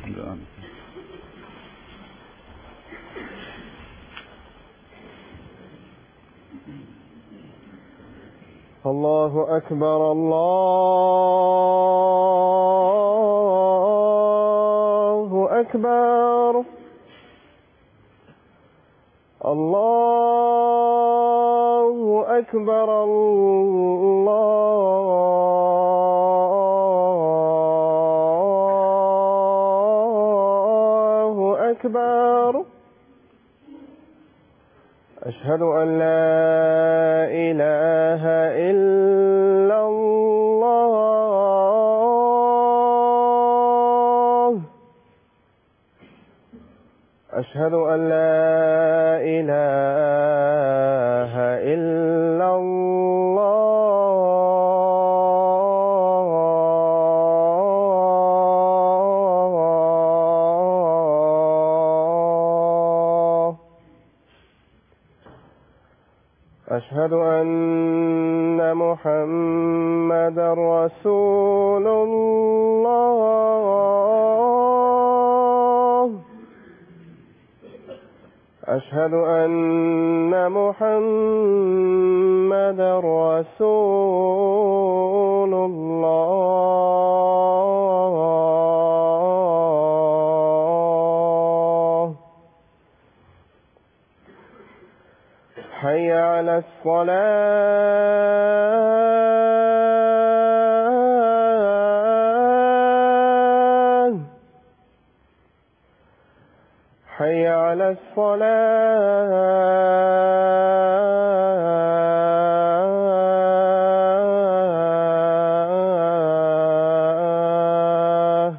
الله أكبر الله أكبر الله أكبر الله أكبر. أشهد أن لا إله إلا الله. أشهد أن لا إله إلا الله. أشهد أن محمدا رسول الله. أشهد أن محمدا رسول الله. حي على الصلاة. حي على الصلاة.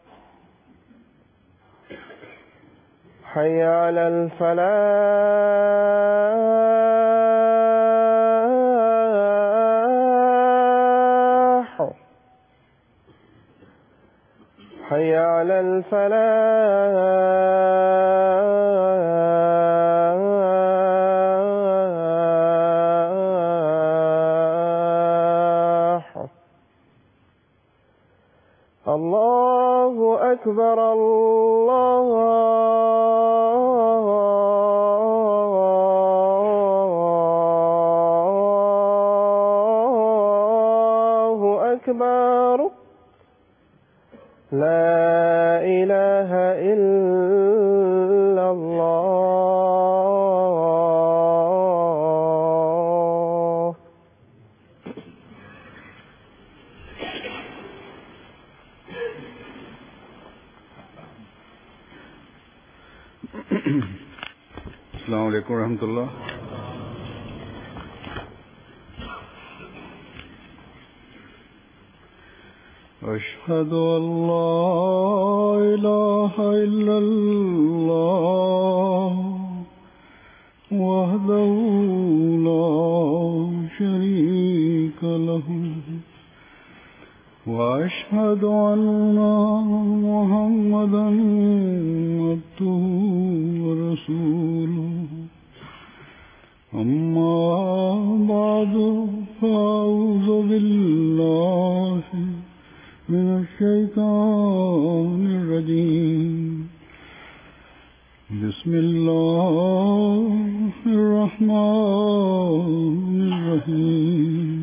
حي على الفلاح. حي على الفلاح. الله أكبر الله أكبر. لا إله إلا الله. السلام عليكم ورحمة الله. أشهد أن لا إله إلا الله وحده لا شريك له وأشهد أن محمدا عبده ورسوله. أما بعد فأعوذ بالله من الشيطان الرجيم. بسم الله الرحمن الرحيم.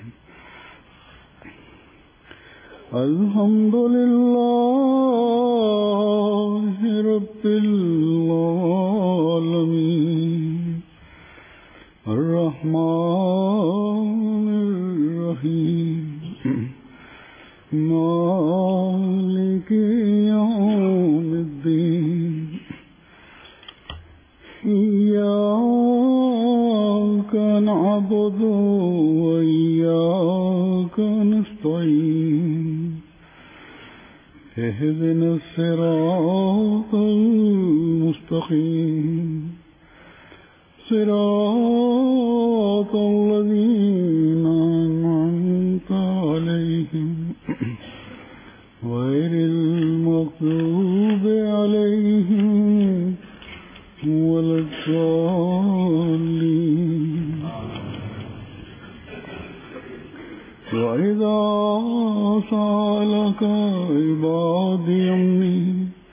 الحمد لله رب العالمين الرحمن الرحيم مالك يوم الدين. إياك نعبد وإياك نستعين. اهدنا الصراط المستقيم صراط الذين أنعمت عليهم غير المغضوب عليهم ولا الضالين. وإذا سألك عبادي عني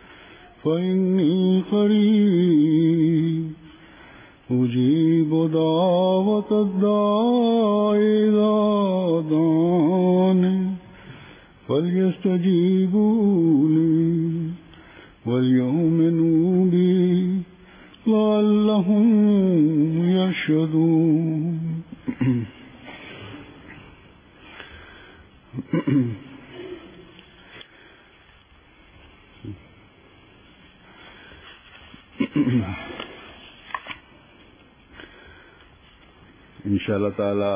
فإني قريب أجيب دعوة الداع إذا دعاني فليستجيبوا لي وليؤمنوا بي لعلهم يرشدون. इंशाअल्लाह ताला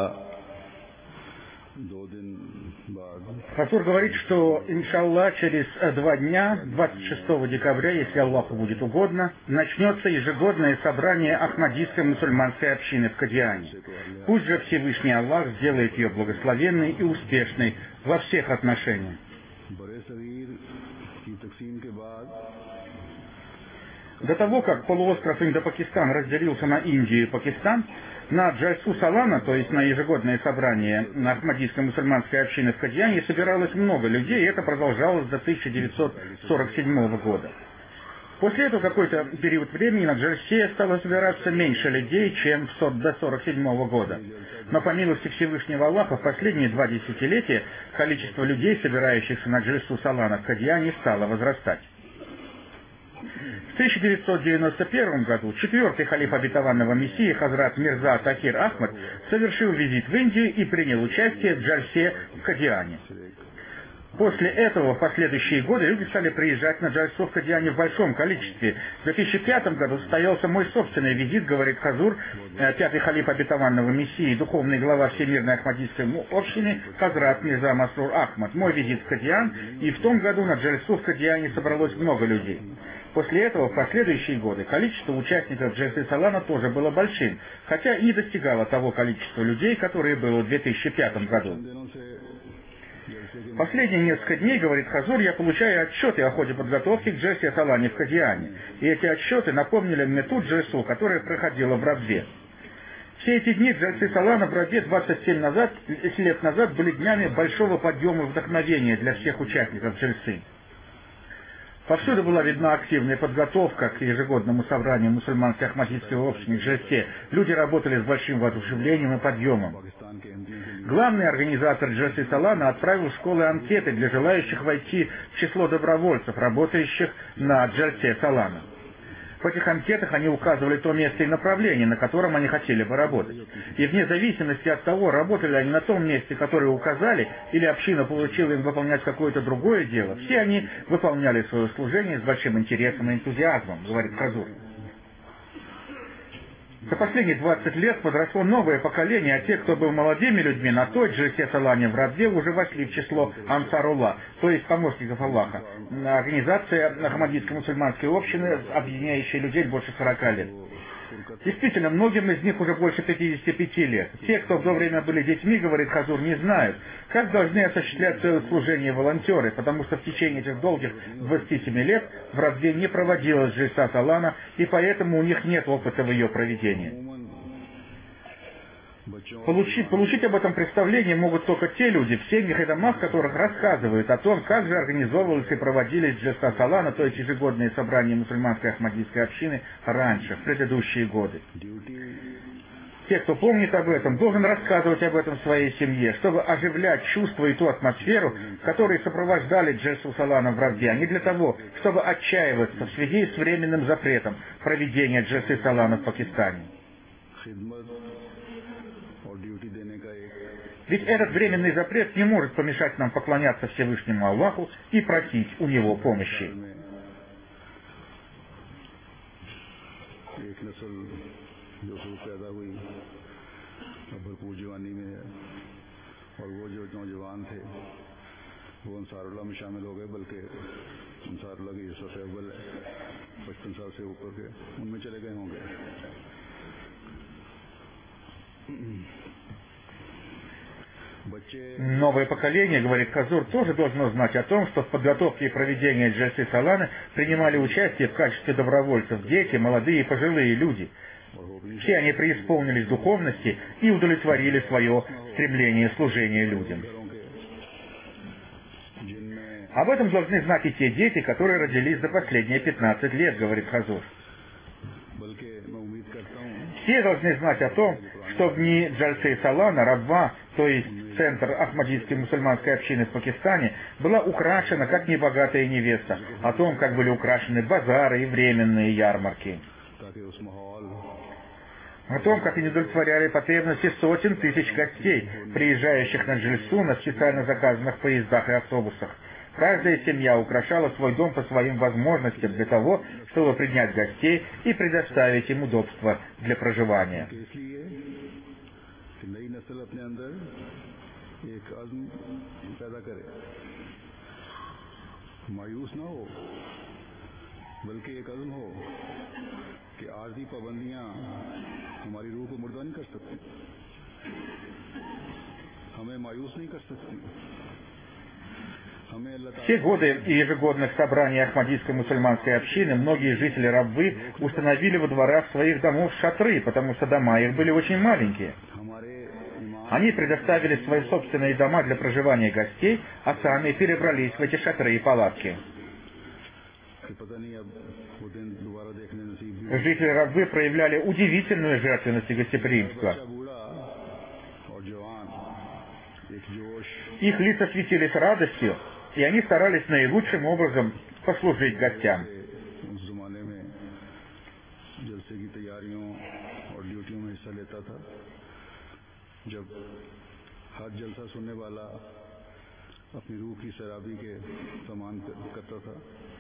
2 दिन बाद Хазур говорит, что, иншаллах, через 2 дня, 26 декабря, если Аллаху будет угодно, начнется ежегодное собрание Ахмадийской мусульманской общины в Кадиане. Пусть же Всевышний Аллах сделает ее благословенной и успешной во всех отношениях. До того, как полуостров Индо-Пакистан разделился на Индию и Пакистан, на Джальсу Салана, то есть на ежегодное собрание Ахмадийской мусульманской общины в Кадьяне, собиралось много людей, и это продолжалось до 1947 года. После этого какой-то период времени на Джальсе стало собираться меньше людей, чем до 1947 года. Но по милости Всевышнего Аллаха в последние 2 десятилетия количество людей, собирающихся на Джальсу Салана в Кадьяне, стало возрастать. В 1991 году 4-й халиф обетованного Мессии Хазрат Мирза Такир Ахмад совершил визит в Индию и принял участие в Джальсе в Кадиане. После этого в последующие годы люди стали приезжать на Джальсу в Кадиане в большом количестве. В 2005 году состоялся мой собственный визит, говорит Хазур, 5-й халиф обетованного Мессии, духовный глава Всемирной Ахмадийской общины Хазрат Мирза Масрур Ахмад. Мой визит в Кадиан, и в том году на Джальсу в Кадиане собралось много людей. После этого, в последующие годы, количество участников Джальсы Салана тоже было большим, хотя и не достигало того количества людей, которое было в 2005 году. Последние несколько дней, говорит Хазур, я получаю отчеты о ходе подготовки к Джальсе Салане в Кадиане, и эти отчеты напомнили мне ту Джальсу, которая проходила в Рабве. Все эти дни Джальсы Салана в Рабве 27 лет назад были днями большого подъема вдохновения для всех участников Джальсы. Повсюду была видна активная подготовка к ежегодному собранию мусульманской ахмадийской общины в Джальсе. Люди работали с большим воодушевлением и подъемом. Главный организатор Джальсы Салана отправил в школы анкеты для желающих войти в число добровольцев, работающих на Джальсе Салана. В этих анкетах они указывали то место и направление, на котором они хотели бы работать. И вне зависимости от того, работали они на том месте, которое указали, или община получила им выполнять какое-то другое дело, все они выполняли свое служение с большим интересом и энтузиазмом, говорит Хазур. За последние 20 лет подросло новое поколение, а те, кто был молодыми людьми на той Джальсе Салане в Рабве, уже вошли в число Ансарулла, то есть помощников Аллаха. Организация Ахмадийской мусульманской общины, объединяющая людей больше 40 лет. Действительно, многим из них уже больше 55 лет. Те, кто в то время были детьми, говорит Хазур, не знают, как должны осуществлять свое служение волонтеры, потому что в течение этих долгих 27 лет в Рабве не проводилась Джальса Салана, и поэтому у них нет опыта в ее проведении. Получить об этом представление могут только те люди, в семьях и домах которых рассказывают о том, как же организовывались и проводились Джальса Салана, то есть ежегодные собрания мусульманской ахмадийской общины раньше, в предыдущие годы. Те, кто помнит об этом, должен рассказывать об этом своей семье, чтобы оживлять чувства и ту атмосферу, которые сопровождали Джальсу Салана в Рабве, а не для того, чтобы отчаиваться в связи с временным запретом проведения Джальсы Салана в Пакистане. Ведь этот временный запрет не может помешать нам поклоняться Всевышнему Аллаху и просить у Него помощи. Новое поколение, говорит Хазур, тоже должно знать о том, что в подготовке и проведении Джальсы Саланы принимали участие в качестве добровольцев дети, молодые и пожилые люди. Все они преисполнились духовности и удовлетворили свое стремление служения людям. Об этом должны знать и те дети, которые родились за последние 15 лет, говорит Хазур. बल्कि मैं उम्मीद करता हूँ Все должны знать о том, что в дни Джальсе Салана Рабва, то есть центр Ахмадийской мусульманской общины в Пакистане, была украшена как небогатая невеста, о том, как были украшены базары и временные ярмарки, ताकि उस माहौल о том, как они удовлетворяли потребности сотен тысяч гостей, приезжающих на Джальсу на специально заказанных поездах и автобусах. Каждая семья украшала свой дом по своим возможностям для того, чтобы принять гостей и предоставить им удобства для проживания. इसलिए कि नई नस्ल अपने अंदर एक अज़्म पैदा करे, मायूस ना हो, बल्कि एक अज़्म हो कि आर्जी पाबंदियां हमारी रूह को मुर्दा नहीं कर सकती, हमें मायूस नहीं कर सकती। Все годы ежегодных собраний Ахмадийской мусульманской общины многие жители Рабвы установили во дворах своих домов шатры, потому что дома их были очень маленькие. Они предоставили свои собственные дома для проживания гостей, а сами перебрались в эти шатры и палатки. Жители Рабвы проявляли удивительную жертвенность и гостеприимство. Их лица светились радостью, и они старались наилучшим образом послужить гостям. अपनी रूह की शराबी के समान करता था।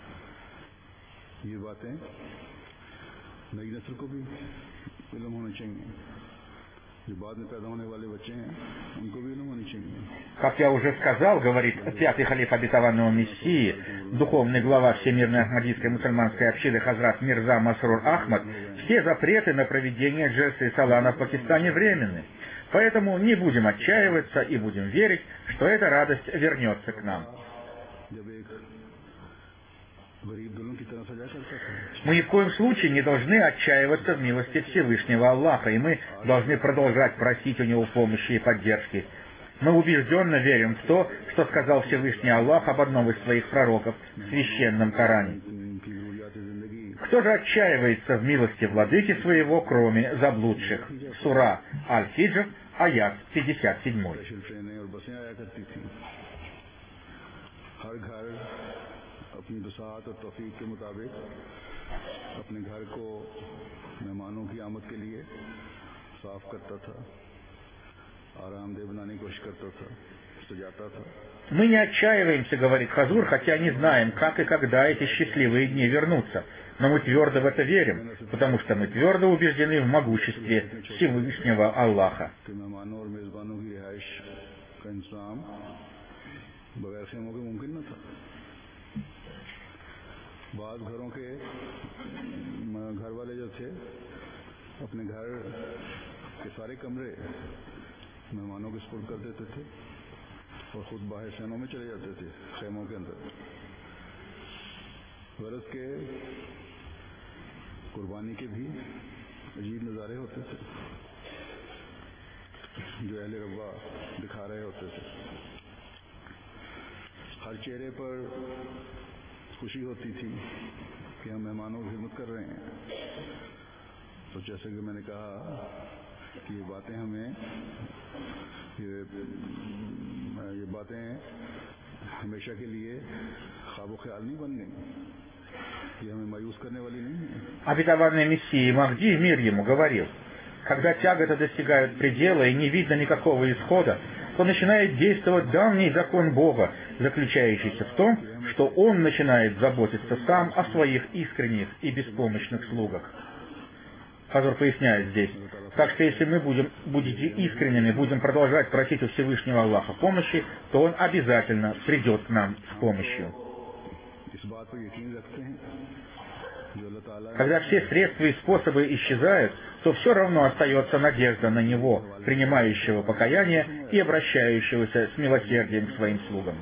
ये बातें नई नस्ल को भी इल्म होना चाहिए, जो बाद में पैदा होने वाले बच्चे हैं उनको भी इल्म होनी चाहिए। Как я уже сказал, говорит пятый халиф обетованного Мессии, духовный глава Всемирной Ахмадийской мусульманской общины Хазрат Мирза Масрур Ахмад, все запреты на проведение Джальсы Салана в Пакистане временны. Поэтому не будем отчаиваться и будем верить, что эта радость вернется к нам. Мы ни в коем случае не должны отчаиваться в милости Всевышнего Аллаха, и мы должны продолжать просить у Него помощи и поддержки. Мы убежденно верим в то, что сказал Всевышний Аллах об одном из своих пророков в Священном Коране. Кто же отчаивается в милости владыки своего, кроме заблудших? Сура Аль-Хиджр, аят 57. अपनी बसात और तौफीक के मुताबिक अपने घर को मेहमानों की आमद के लिए साफ करता था, आरामदेह बनाने की कोशिश करता था, सजाता था। Мы не отчаиваемся, говорит Хазур, хотя не знаем, как и когда эти счастливые дни вернутся. Но мы твердо в это верим, потому что мы твердо убеждены в могуществе Всевышнего Аллаха. बाद घरों के घर वाले जो थे अपने घर के सारे कमरे मेहमानों के सुपुर्द कर देते थे और खुद बाहर शहरों में चले जाते थे, खेमों के अंदर। गरज के कुर्बानी के भी अजीब नज़ारे होते थे जो अहले रब्बा दिखा रहे होते थे। हर चेहरे पर खुशी होती थी कि हम मेहमानों की खिदमत कर रहे हैं। तो जैसे कि मैंने कहा कि ये बातें हमें ये बातें हमेशा के लिए ख्वाब ख्याल नहीं बन गई, ये हमें मायूस करने वाली नहीं है। Обетованный Мессия Махди, мир ему, говорил: когда тяготы достигают предела и не видно никакого исхода, то начинает действовать давний закон Бога, заключающийся в том, что Он начинает заботиться сам о своих искренних и беспомощных слугах. Хазур поясняет здесь: так что если мы будете искренними, будем продолжать просить у Всевышнего Аллаха помощи, то Он обязательно придет к нам с помощью. Когда все средства и способы исчезают, то все равно остается надежда на Него, принимающего покаяние и обращающегося с милосердием к своим слугам.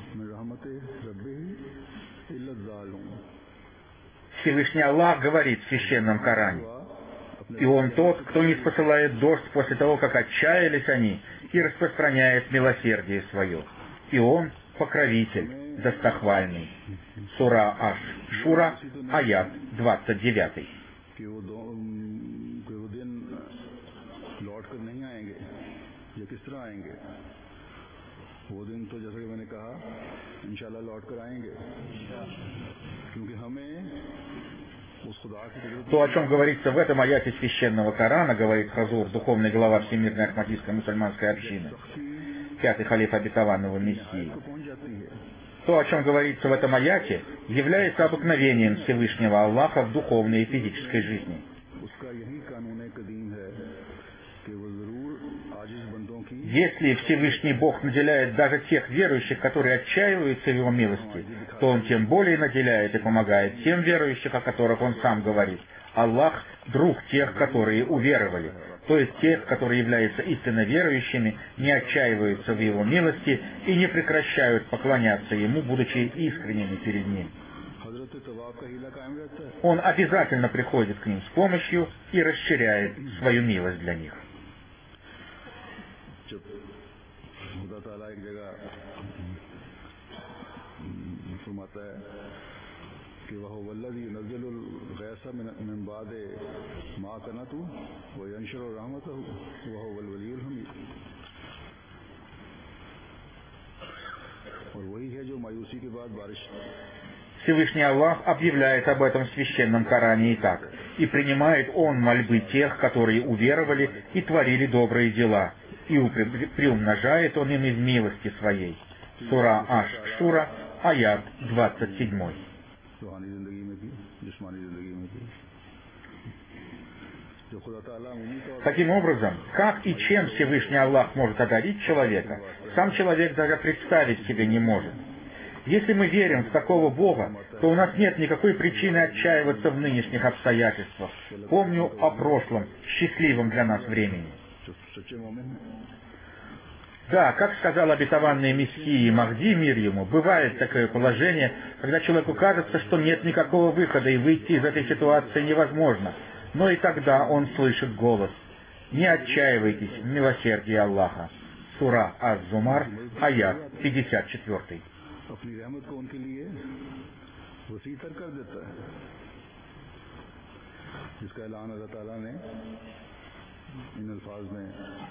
Всевышний Аллах говорит в Священном Коране: «И Он тот, кто не спосылает дождь после того, как отчаялись они, и распространяет милосердие свое. И Он покровитель». достохвальный. Сура Аш-Шура, аят 29. कि वो दिन लौट कर नहीं आएंगे या किस तरह आएंगे। वो दिन तो जैसा कि मैंने कहा इंशाल्लाह लौट कर आएंगे, क्योंकि हमें उस खुदा की То, о чем говорится в этом аяте священного Корана, говорит Хазур, духовный глава Всемирной Ахмадийской мусульманской общины, пятый халиф обетованного Мессии. То, о чем говорится в этом аяте, является обыкновением Всевышнего Аллаха в духовной и физической жизни. Если Всевышний Бог наделяет даже тех верующих, которые отчаиваются в Его милости, то Он тем более наделяет и помогает тем верующих, о которых Он сам говорит. Аллах – друг тех, которые уверовали. То есть тех, которые являются истинно верующими, не отчаиваются в Его милости и не прекращают поклоняться Ему, будучи искренними перед Ним. Он обязательно приходит к ним с помощью и расширяет свою милость для них. Всевышний Аллах объявляет об этом в Священном Коране и так: «И принимает Он мольбы тех, которые уверовали и творили добрые дела, и приумножает Он им из милости Своей». Сура Аш-Шура, аят 27. Таким образом, как и чем Всевышний Аллах может одарить человека, сам человек даже представить себе не может. Если мы верим в такого Бога, то у нас нет никакой причины отчаиваться в нынешних обстоятельствах. Помню о прошлом, счастливом для нас времени. Да, как сказал обетованный Мессии Махди, мир ему, бывает такое положение, когда человеку кажется, что нет никакого выхода и выйти из этой ситуации невозможно. Но и тогда он слышит голос: «Не отчаивайтесь в милосердии Аллаха». Сура Аз-Зумар, аят 54. अपनी रहमत को उनके लिए वसी तर कर देता है, जिसका ऐलान अल्लाह ताला ने इन अल्फाज में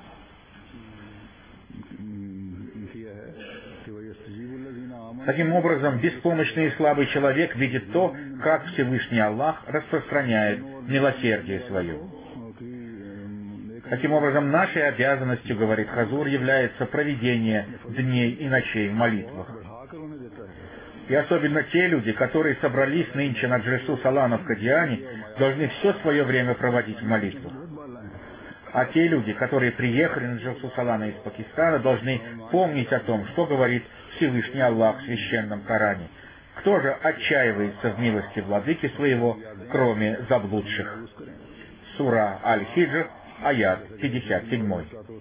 किया है कि वह यस्तजीबुल्लज़ीना आमनु। Таким образом, беспомощный и слабый человек видит то, как Всевышний Аллах распространяет милосердие свое. Таким образом, нашей обязанностью, говорит Хазур, является проведение дней и ночей в молитвах. И особенно те люди, которые собрались нынче на Джальсу Салана в Кадиане, должны все свое время проводить в молитвах. А те люди, которые приехали на Джальсу Салана из Пакистана, должны помнить о том, что говорит Всевышний Аллах в Священном Коране. Кто же отчаивается в милости владыки своего, кроме заблудших? Сура Аль-Хиджр, аят 57.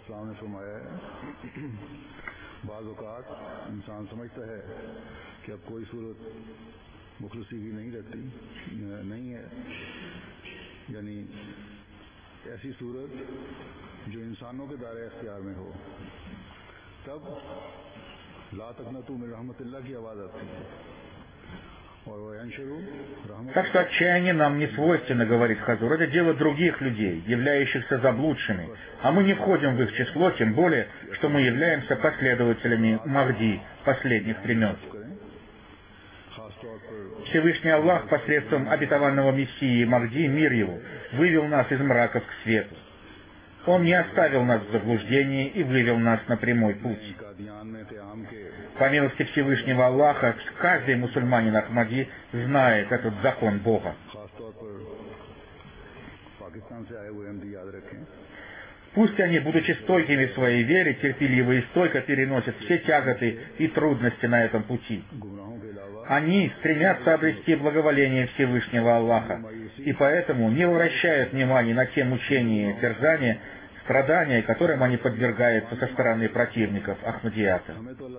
कि अब कोई सूरत मुखलसी की नहीं रहती नहीं है, यानी ऐसी सूरत जो इंसानों के दायरे इख्तियार में हो, तब ला तक़नतू मिन रहमतिल्लाह की आवाज़ आती है। Так что отчаяние нам не свойственно, говорит Хазур, это дело других людей, являющихся заблудшими, а мы не входим в их число, тем более, что мы являемся последователями Махди последних времен. Всевышний Аллах посредством обетованного Мессии Махди, мир его, вывел нас из мраков к свету. Он не оставил нас в заблуждении и вывел нас на прямой путь. По милости Всевышнего Аллаха, каждый мусульманин Ахмади знает этот закон Бога. Пусть они, будучи стойкими в своей вере, терпеливо и стойко переносят все тяготы и трудности на этом пути. Они стремятся обрести благоволение Всевышнего Аллаха, и поэтому не обращают внимания на те мучения и терзания, страдания, которым они подвергаются со стороны противников Ахмадията.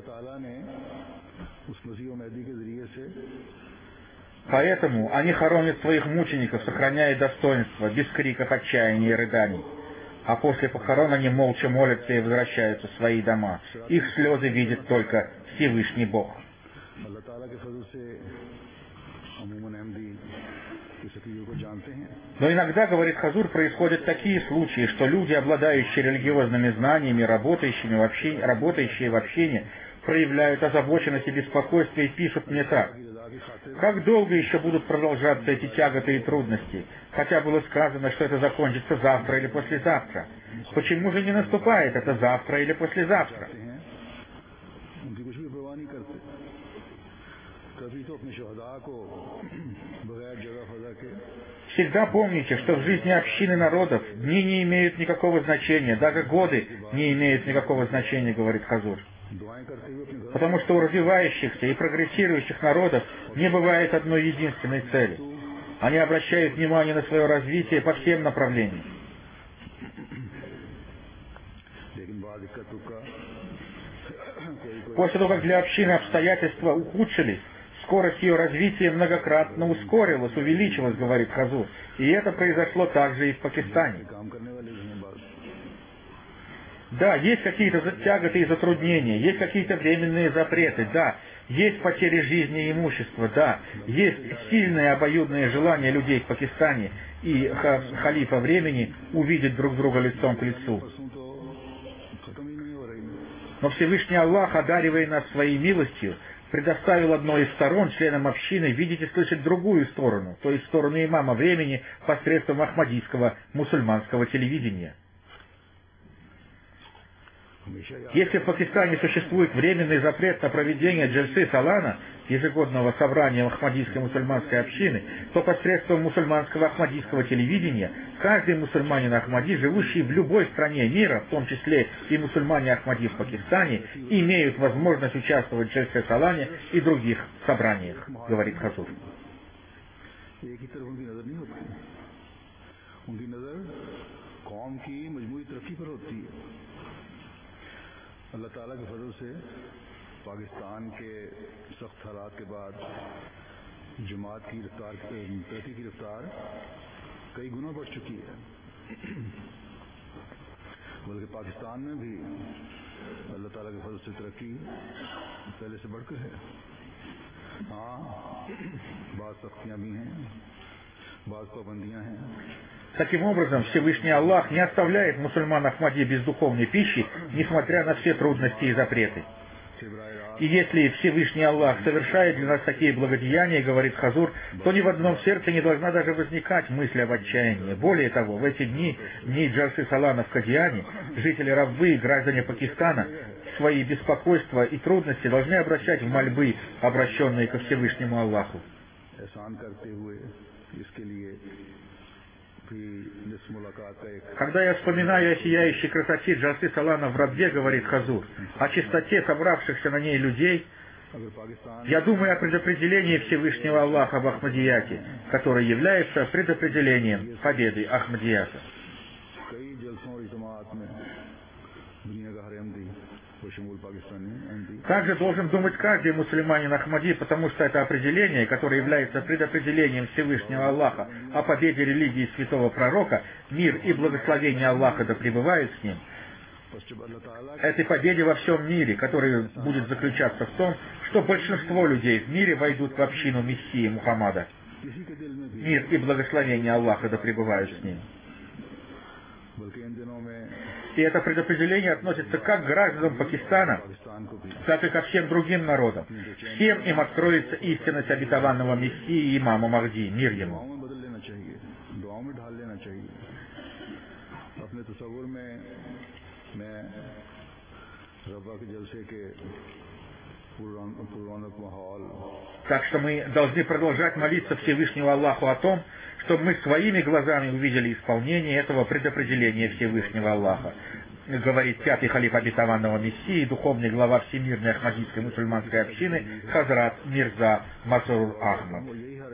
Поэтому они хоронят своих мучеников, сохраняя достоинство, без криков отчаяния и рыданий. А после похорон они молча молятся и возвращаются в свои дома. Их слезы видит только Всевышний Бог. अल्लाह ताला के फजल से अमूमन अहमदी इस अकीदे को जानते हैं। Но иногда, говорит Хазур, происходят такие случаи, что люди, обладающие религиозными знаниями, работающие в общине, проявляют озабоченность и беспокойство и пишут мне так: как долго еще будут продолжаться эти тяготы и трудности? Хотя было сказано, что это закончится завтра или послезавтра. Почему же не наступает это завтра или послезавтра? Всегда помните, что в жизни общины народов дни не имеют никакого значения, даже годы не имеют никакого значения, говорит Хазур. Потому что у развивающихся и прогрессирующих народов не бывает одной единственной цели. Они обращают внимание на свое развитие по всем направлениям. После того, как для общины обстоятельства ухудшились, скорость ее развития многократно ускорилась, увеличилась, говорит Хазур. И это произошло также и в Пакистане. Да, есть какие-то тяготы и затруднения, есть какие-то временные запреты, да, есть потери жизни и имущества, да, есть сильное обоюдное желание людей в Пакистане и халифа времени увидеть друг друга лицом к лицу. Но Всевышний Аллах, одаривая нас своей милостью, предоставил одной из сторон, членам общины, видеть и слышать другую сторону, то есть сторону имама времени посредством ахмадийского мусульманского телевидения. Если в Пакистане существует временный запрет на проведение джальсы салана, ежегодного собрания Ахмадийской мусульманской общины, то посредством мусульманского ахмадийского телевидения каждый мусульманин Ахмади, живущий в любой стране мира, в том числе и мусульмане Ахмади в Пакистане, имеют возможность участвовать в джальсе салане и других собраниях, говорит Хазур. अल्लाह ताला के फजल से पाकिस्तान के सख्त हालात के बाद जमात की तरक्की की रफ्तार कई गुना बढ़ चुकी है, बल्कि पाकिस्तान में भी अल्लाह ताला के फजल से तरक्की पहले से बढ़कर है। हाँ, बाज़ सख्तियाँ भी हैं, बाज़ पाबंदियाँ हैं। Таким образом, Всевышний Аллах не оставляет мусульман Ахмади без духовной пищи, несмотря на все трудности и запреты. И если Всевышний Аллах совершает для нас такие благодеяния, говорит Хазур, то ни в одном сердце не должна даже возникать мысль об отчаянии. Более того, в эти дни джальсы салана в Кадиане, жители Раввы и граждане Пакистана свои беспокойства и трудности должны обращать в мольбы, обращенные ко Всевышнему Аллаху. Когда я вспоминаю о сияющей красоте джальсы салана в Равве, говорит Хазур, о чистоте собравшихся на ней людей, я думаю о предопределении Всевышнего Аллаха об Ахмадияте, которое является предопределением победы Ахмадията. Также должен думать каждый мусульманин Ахмади, потому что это определение, которое является предопределением Всевышнего Аллаха о победе религии святого пророка, мир и благословение Аллаха да пребывают с ним, этой победе во всем мире, которая будет заключаться в том, что большинство людей в мире войдут в общину Мессии Мухаммада. Мир и благословение Аллаха да пребывают с ним. И это предопределение относится как к гражданам Пакистана, так и ко всем другим народам. Всем им откроется истинность обетованного Мессии и имама Махди, мир ему. Так что мы должны продолжать молиться Всевышнему Аллаху о том, чтобы мы своими глазами увидели исполнение этого предопределения Всевышнего Аллаха, говорит пятый халиф обетованного Мессии, духовный глава Всемирной Ахмадийской мусульманской общины Хазрат Мирза Масрур Ахмад.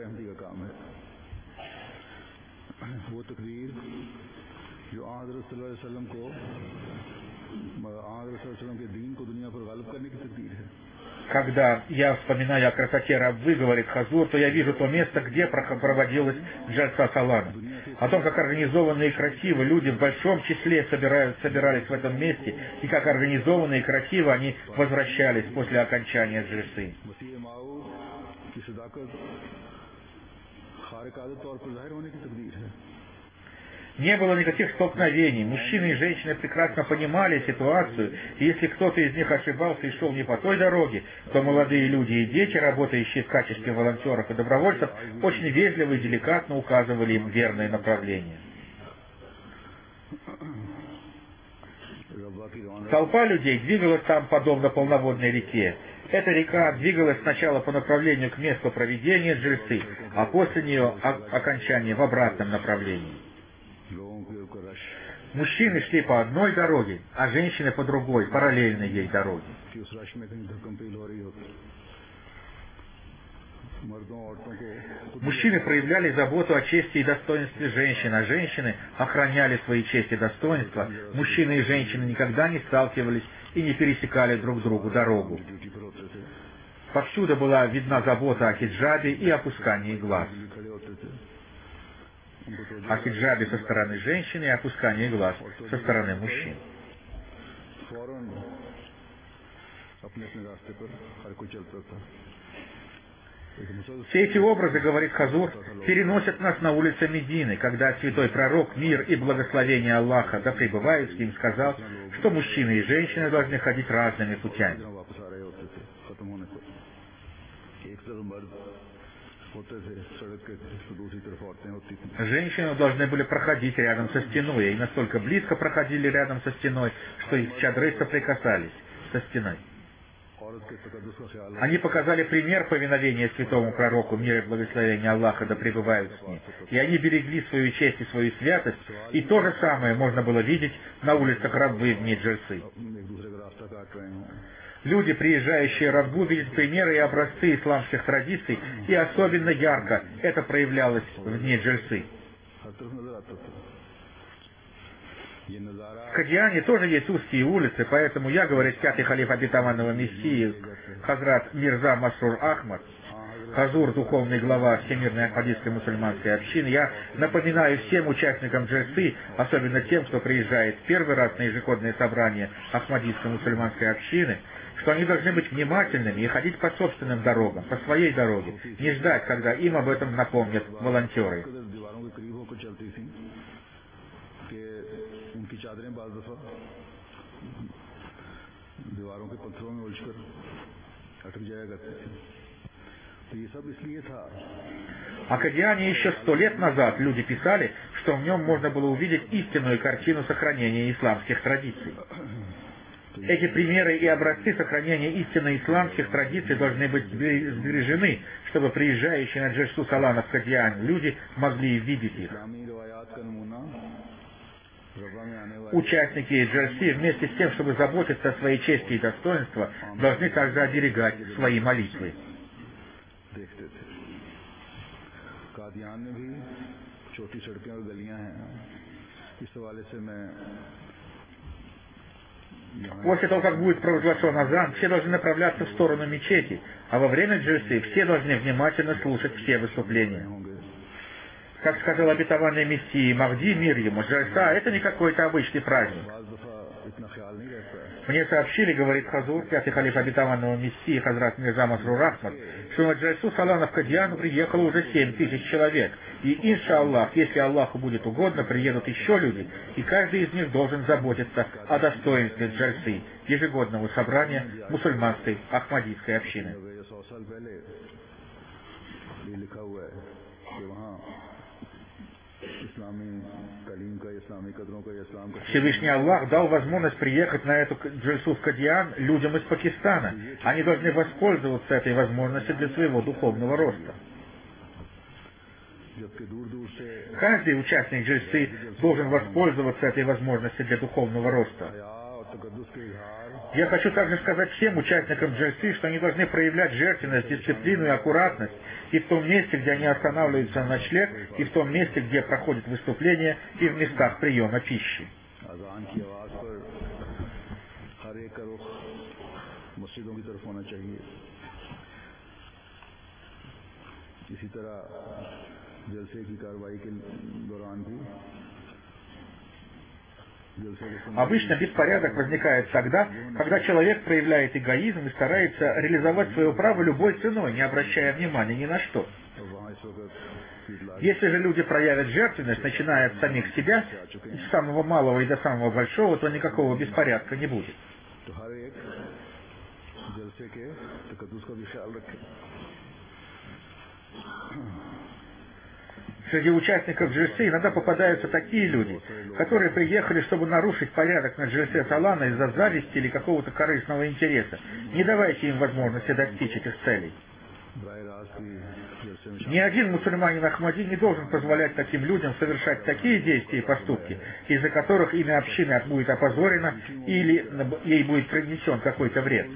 Когда я вспоминаю о красоте Раввы, говорит Хазур, то я вижу то место, где проводилась джальса салана. О том, как организованно и красиво люди в большом числе собирались в этом месте, и как организованно и красиво они возвращались после окончания джальсы. की सदाकत खारिक आदत तौर पर जाहिर होने की तकदीर है। Не было никаких столкновений. Мужчины и женщины прекрасно понимали ситуацию, и если кто-то из них ошибался и шел не по той дороге, то молодые люди и дети, работающие в качестве волонтеров и добровольцев, очень вежливо и деликатно указывали им верное направление. Толпа людей двигалась там подобно полноводной реке. Эта река двигалась сначала по направлению к месту проведения джельсы, а после нее окончания в обратном направлении. Мужчины шли по одной дороге, а женщины по другой, параллельной ей дороге. Мужчины проявляли заботу о чести и достоинстве женщин, а женщины охраняли свои честь и достоинства. Мужчины и женщины никогда не сталкивались и не пересекали друг другу дорогу. Повсюду была видна забота о хиджабе и опускании глаз. О хиджабе со стороны женщины и опускании глаз со стороны мужчин. Все эти образы, говорит Хазур, переносят нас на улицы Медины, когда святой пророк, мир и благословение Аллаха да пребывают с ним, сказал, что мужчины и женщины должны ходить разными путями. Женщины должны были проходить рядом со стеной, и настолько близко проходили рядом со стеной, что их чадры соприкасались со стеной. Они показали пример повиновения святому пророку, мир и благословение Аллаха да пребывают с ним. И они берегли свою честь и свою святость, и то же самое можно было видеть на улицах Раббы в Нью-Джерси. Люди, приезжающие в Раббу, видят примеры и образцы исламских традиций, и особенно ярко это проявлялось в Нью-Джерси. В Кадиане тоже есть узкие улицы, поэтому я, говорит пятый халиф обетованного Мессии, Хазрат Мирза Масрур Ахмад, Хазур, духовный глава Всемирной Ахмадийской мусульманской общины, я напоминаю всем участникам джельсы, особенно тем, кто приезжает в первый раз на ежегодное собрание Ахмадийской мусульманской общины, что они должны быть внимательными и ходить по собственным дорогам, по своей дороге, не ждать, когда им об этом напомнят волонтеры. О Кадиане еще 100 лет назад люди писали, что в нем можно было увидеть истинную картину сохранения исламских традиций. Эти примеры и образцы сохранения истинно исламских традиций должны быть сбережены, чтобы приезжающие на Джельсу Салана в Кадиан люди могли видеть их. Участники джельсы вместе с тем, чтобы заботиться о своей чести и достоинстве, должны также оберегать свои молитвы. После того, как будет провозглашен азан, все должны направляться в сторону мечети, а во время джельсы все должны внимательно слушать все выступления. Как сказал обетованный Мессии Махди, мир ему, джельса — это не какой-то обычный праздник. Мне сообщили, говорит Хазур, пятый халиф обетованного Мессии Хазрат Мирза Масрур Ахмад, что на Джельсу Салана в Кадиану приехало уже 7000 человек. И, иншаллах, если Аллаху будет угодно, приедут еще люди, и каждый из них должен заботиться о достоинстве Джельсы, ежегодного собрания мусульманской ахмадийской общины. Всевышний Аллах дал возможность приехать на эту джельсу в Кадиан людям из Пакистана. Они должны воспользоваться этой возможностью для своего духовного роста. Каждый участник джельсы должен воспользоваться этой возможностью для духовного роста. Я хочу также сказать всем участникам джельсы, что они должны проявлять жертвенность, дисциплину и аккуратность и в том месте, где они останавливаются на ночлег, и в том месте, где проходят выступления, и в местах приема пищи. Обычно беспорядок возникает тогда, когда человек проявляет эгоизм и старается реализовать свое право любой ценой, не обращая внимания ни на что. Если же люди проявят жертвенность, начиная от самих себя, с самого малого и до самого большого, то никакого беспорядка не будет. Среди участников джельсы иногда попадаются такие люди, которые приехали, чтобы нарушить порядок на джельсе Салана из-за зависти или какого-то корыстного интереса. Не давайте им возможности достичь этих целей. Ни один мусульманин Ахмади не должен позволять таким людям совершать такие действия и поступки, из-за которых имя общины будет опозорено или ей будет принесен какой-то вред.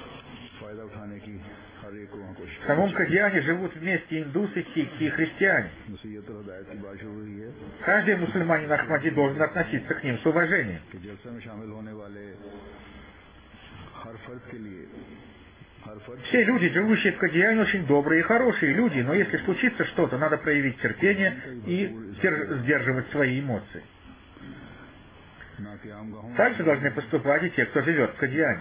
В самом Кадьяне живут вместе индусы, сикхи и христиане. Каждый мусульманин Ахмади должен относиться к ним с уважением. Все люди, живущие в Кадьяне, очень добрые и хорошие люди, но если случится что-то, надо проявить терпение и сдерживать свои эмоции. Также должны поступать и те, кто живет в Кадьяне.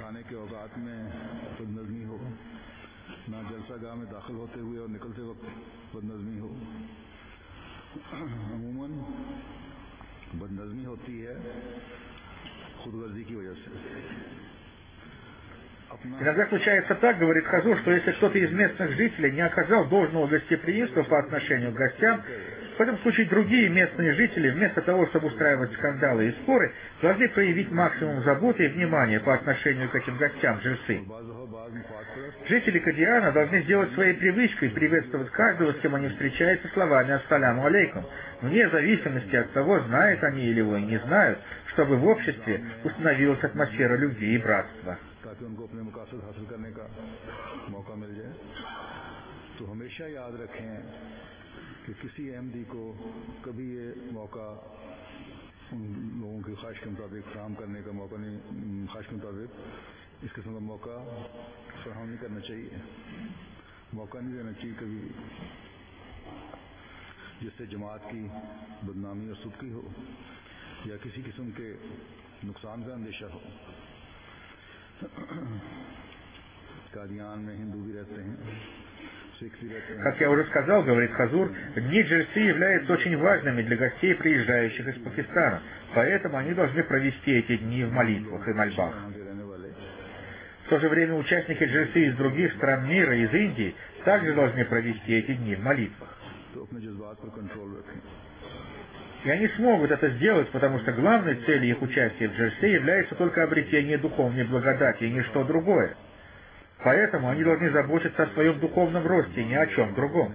Иногда случается так, говорит Хазур, что если кто-то из местных жителей не оказал должного гостеприимства по отношению к гостям, в этом случае другие местные жители, вместо того, чтобы устраивать скандалы и споры, должны проявить максимум заботы и внимания по отношению к этим гостям джельсы. Жители Кадьяна должны сделать своей привычкой приветствовать каждого, с кем они встречаются, словами «Ассаляму алейкум», вне зависимости от того, знают они или его не знают, чтобы в обществе установилась атмосфера любви и братства. कि किसी अहमदी को कभी ये मौका उन लोगों की ख्वाहिश के मुताबिक फराहम करने का मौका नहीं, ख्वाहिश के मुताबिक इस किस्म का मौका फराहम नहीं करना चाहिए, मौका नहीं देना चाहिए कभी जिससे जमात की बदनामी और सुदकी हो या किसी किस्म के नुकसान का अंदेशा हो। कादियान में हिंदू भी रहते हैं। Как я уже сказал, говорит Хазур, дни джельсы являются очень важными для гостей, приезжающих из Пакистана, поэтому они должны провести эти дни в молитвах и мольбах. В то же время участники джельсы из других стран мира, из Индии, также должны провести эти дни в молитвах. И они смогут это сделать, потому что главной целью их участия в джельсе является только обретение духовной благодати и ничто другое. Поэтому они должны заботиться о своем духовном росте, ни о чем другом.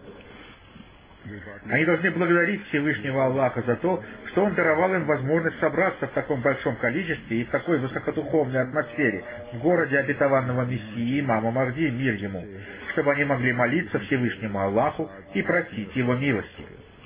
Они должны благодарить Всевышнего Аллаха за то, что Он даровал им возможность собраться в таком большом количестве и в такой высокодуховной атмосфере в городе обетованного Мессии, имама Махди, мир ему, чтобы они могли молиться Всевышнему Аллаху и просить Его милости.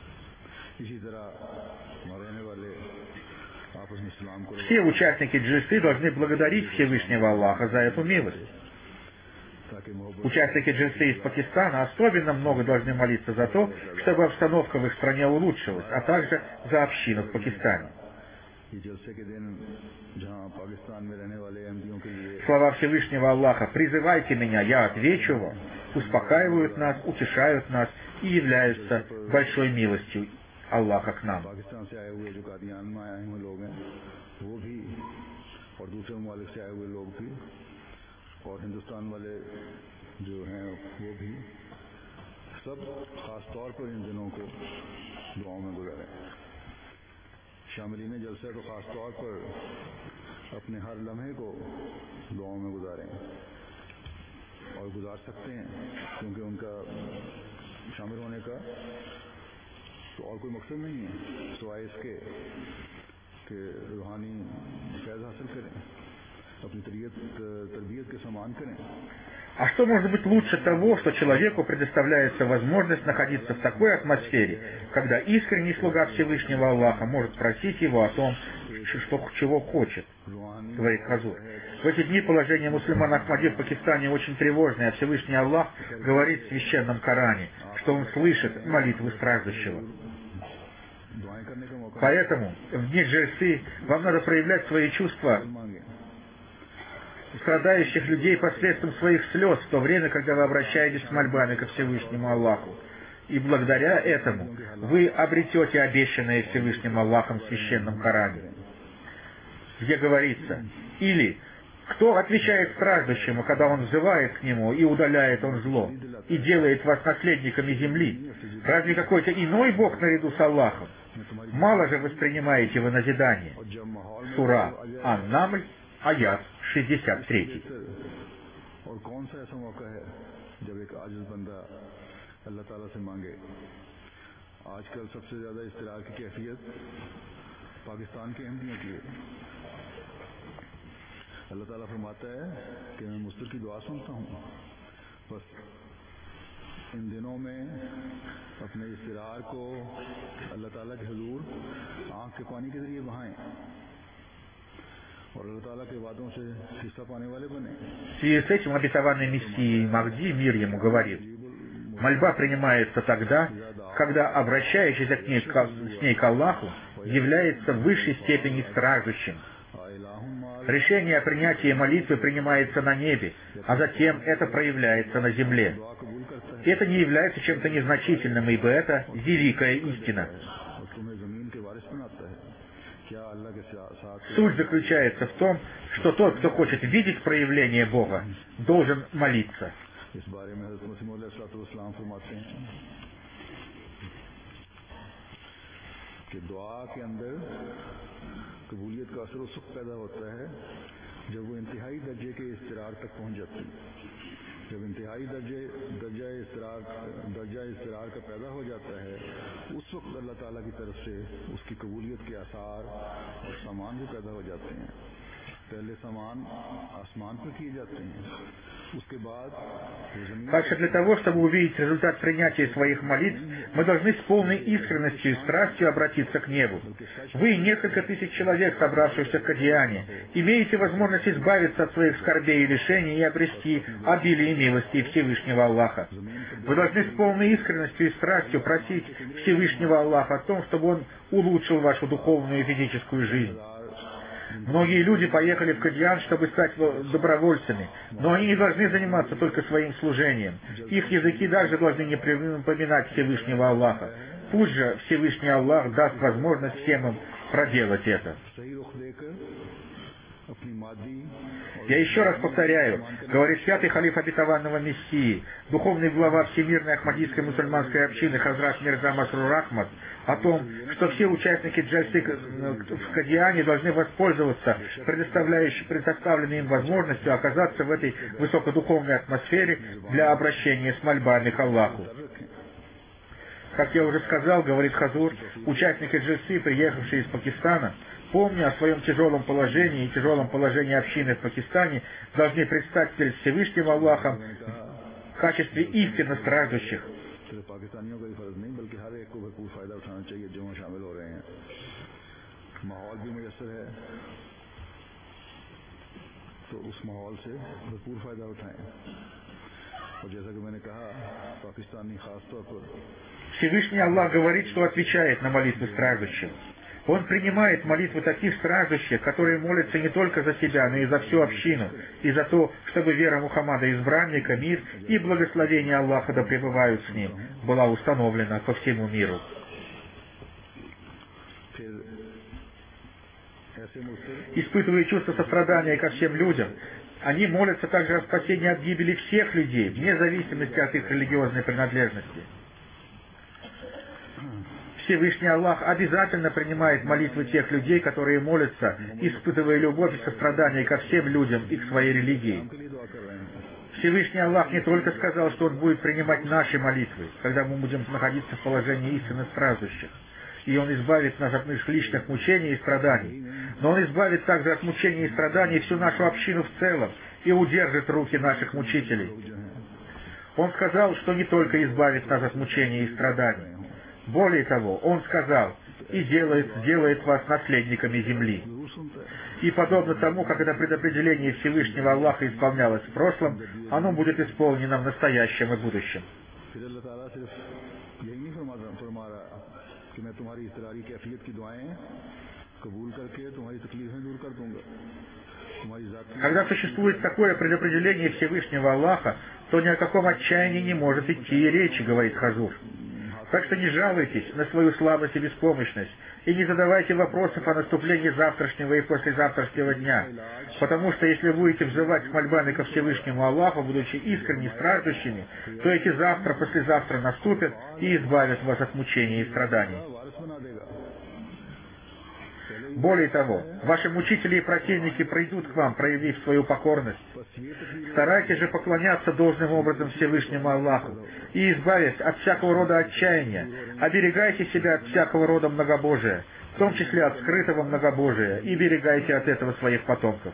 Все участники джельсы должны благодарить Всевышнего Аллаха за эту милость. Участники джельсы из Пакистана особенно много должны молиться за то, чтобы обстановка в их стране улучшилась, а также за общину в Пакистане. Слова Всевышнего Аллаха «Призывайте меня, я отвечу вам» успокаивают нас, утешают нас и являются большой милостью Аллаха к нам. और हिंदुस्तान वाले जो हैं वो भी सब खास तौर पर इन दिनों को दुआओं में गुजारें। शामिलीन जलसे तो खास तौर पर अपने हर लम्हे को दुआओं में गुजारें और गुजार सकते हैं, क्योंकि उनका शामिल होने का तो और कोई मकसद नहीं है सिवाय इसके कि रूहानी फैज़ हासिल करें, अपनी तरबियत के समान करें. А что может быть лучше того, что человеку предоставляется возможность находиться в такой атмосфере, когда искренний слуга Всевышнего Аллаха может просить его о том, чего хочет, говорит Хазур. В эти дни положение мусульман Ахмади в Пакистане очень тревожное, а Всевышний Аллах говорит в священном Коране, что Он слышит молитвы страждущего. Поэтому в дни Джальсы вам надо проявлять свои чувства страдающих людей посредством своих слез в то время, когда вы обращаетесь с мольбами ко Всевышнему Аллаху. И благодаря этому вы обретете обещанное Всевышним Аллахом в священном Коране, где говорится: или кто отвечает страждущему, когда он взывает к нему, и удаляет он зло, и делает вас наследниками земли? Разве какой-то иной Бог наряду с Аллахом? Мало же воспринимаете вы назидание. Сура Ан-Намль, аят 63. अल्लाह ताला से मांगे। आजकल सबसे ज़्यादा इस्तिरार की कैफियत पाकिस्तान के अहमदियों की है। अल्लाह ताला फरमाता है कि मैं मुस्तकिल की दुआ सुनता हूँ, बस इन दिनों में अपने इस्तिरार को अल्लाह ताला के हुजूर आँख के पानी के ज़रिए बहाएं और अल्लाह ताला के वादों से हिस्सा पाने वाले बने। В связи с этим обетованный Мессией Махди, мир ему, говорит: мольба принимается тогда, когда обращающийся с ней к Аллаху является в высшей степени страждущим. Решение о принятии молитвы принимается на небе, а затем это проявляется на земле. Это не является чем-то незначительным, ибо это великая истина. Суть заключается в том, что тот, кто хочет видеть проявление Бога, должен молиться. इस बारे में हज़रत मसीह मौला अलैहिस्सलाम फरमाते हैं कि दुआ के अंदर कबूलियत का असर उस वक्त पैदा होता है जब वो इंतहाई दर्जे के इस्तिरार तक पहुंच जाती है। जब इंतहाई दर्जा इस्तिरार का पैदा हो जाता है, उस वक्त अल्लाह ताला की तरफ से उसकी कबूलियत के आसार और सामान भी पैदा हो जाते हैं। पहले सामान आसमान पर किए जाते हैं, उसके बाद Также для того, чтобы увидеть результат принятия своих молитв, мы должны с полной искренностью и страстью обратиться к небу. Вы, несколько тысяч человек, собравшихся в Кадьяне, имеете возможность избавиться от своих скорбей и лишений и обрести обилие милости Всевышнего Аллаха. Вы должны с полной искренностью и страстью просить Всевышнего Аллаха о том, чтобы Он улучшил вашу духовную и физическую жизнь. Многие люди поехали в Кадьян, чтобы стать добровольцами, но они не должны заниматься только своим служением. Их языки также должны не напоминать Всевышнего Аллаха. Пусть же Всевышний Аллах даст возможность всем им проделать это. Я еще раз повторяю, говорит пятый халиф обетованного Мессии, духовный глава Всемирной Ахмадийской мусульманской общины Хазрат Мирза Масрур Ахмад, о том, что все участники Джальсы в Кадьяне должны воспользоваться предоставленной им возможностью оказаться в этой высокодуховной атмосфере для обращения с мольбами к Аллаху. Как я уже сказал, говорит Хазур, участники Джальсы, приехавшие из Пакистана, помня о своем тяжелом положении и тяжелом положении общины в Пакистане, должны предстать перед Всевышним Аллахом в качестве истинно страждущих. Всевышний Аллах говорит, что отвечает на молитвы страждущих. Он принимает молитвы таких страждущих, которые молятся не только за себя, но и за всю общину, и за то, чтобы вера Мухаммада избранника, мир и благословение Аллаха да пребывают с ним, была установлена по всему миру. Испытывая чувство сострадания ко всем людям, они молятся также о спасении от гибели всех людей, вне зависимости от их религиозной принадлежности. Всевышний Аллах обязательно принимает молитвы тех людей, которые молятся, испытывая любовь и сострадание ко всем людям и к своей религии. Всевышний Аллах не только сказал, что Он будет принимать наши молитвы, когда мы будем находиться в положении истинно страждущих, и Он избавит нас от наших личных мучений и страданий, но Он избавит также от мучений и страданий всю нашу общину в целом и удержит руки наших мучителей. Он сказал, что не только избавит нас от мучений и страданий. Более того, Он сказал, и сделает вас наследниками земли. И подобно тому, как это предопределение Всевышнего Аллаха исполнялось в прошлом, оно будет исполнено в настоящем и будущем. कि मैं तुम्हारी इस्तरारी कैफियत की दुआएं कबूल करके तुम्हारी तकलीफें दूर कर दूंगा। Когда существует такое предопределение Всевышнего Аллаха, то ни о каком отчаянии не может идти и речи, говорит Хазур. Так что не жалуйтесь на свою слабость и беспомощность, и не задавайте вопросов о наступлении завтрашнего и послезавтрашнего дня, потому что если будете взывать с мольбами ко Всевышнему Аллаху, будучи искренне страждущими, то эти завтра, послезавтра наступят и избавят вас от мучений и страданий. Более того, ваши мучители и противники придут к вам, проявив свою покорность. Старайтесь же поклоняться должным образом Всевышнему Аллаху и, избавясь от всякого рода отчаяния, оберегайте себя от всякого рода многобожия, в том числе от скрытого многобожия, и берегайте от этого своих потомков.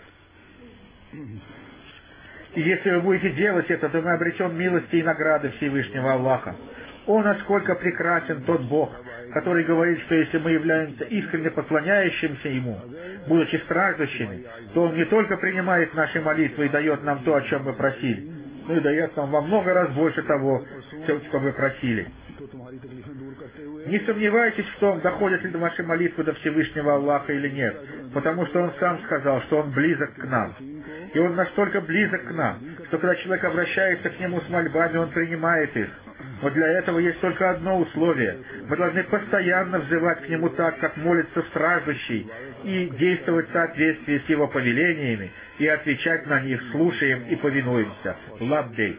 И если вы будете делать это, то мы обретем милости и награды Всевышнего Аллаха. О, насколько прекрасен тот Бог, который говорит, что если мы являемся искренне поклоняющимся Ему, будучи страждущими, то Он не только принимает наши молитвы и дает нам то, о чем мы просили, но и дает нам во много раз больше того, что вы просили. Не сомневайтесь в том, доходят ли ваши молитвы до Всевышнего Аллаха или нет, потому что Он сам сказал, что Он близок к нам. И Он настолько близок к нам, что когда человек обращается к Нему с мольбами, Он принимает их. Но для этого есть только одно условие. Мы должны постоянно взывать к Нему так, как молится страждущий, и действовать в соответствии с Его повелениями, и отвечать на них слушаем и повинуемся. Лаббейк.